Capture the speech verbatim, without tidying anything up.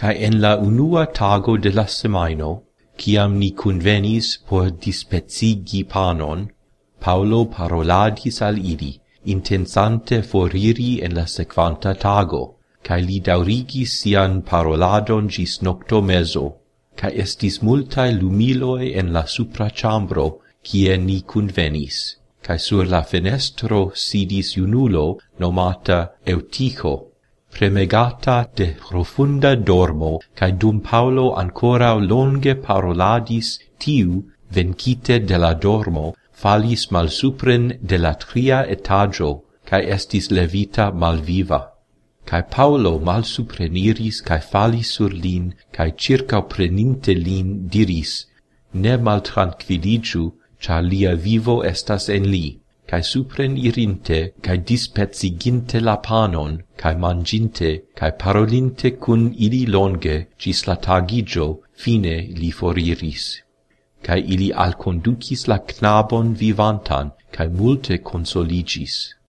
Cae en la unua tago de la semaino, ciam ni convenis por dispecigi panon, Paulo paroladis al ili, intensante foriri en la sequanta tago, cae li daurigis sian paroladon gis nocto meso, cae estis multae lumiloi en la supra chambro, cie ni convenis, cae sur la fenestro sidis junulo nomata Euticho, premegata de profunda dormo, cae dum Paulo ancora longe paroladis, tiu, vencite de la dormo, falis malsupren de la tria etagio, cae estis levita malviva. Cae Paulo malsupreniris cae falis sur lin, cae circa preninte lin diris, ne maltranquiligiu, char lia vivo estas en li, cae supren irinte, cae dispeciginte la panon, cae manginte, cae parolinte cun ili longe, gis la tagigio, fine li foriris. Cae ili alconducis la knabon vivantan, cae multe consoligis.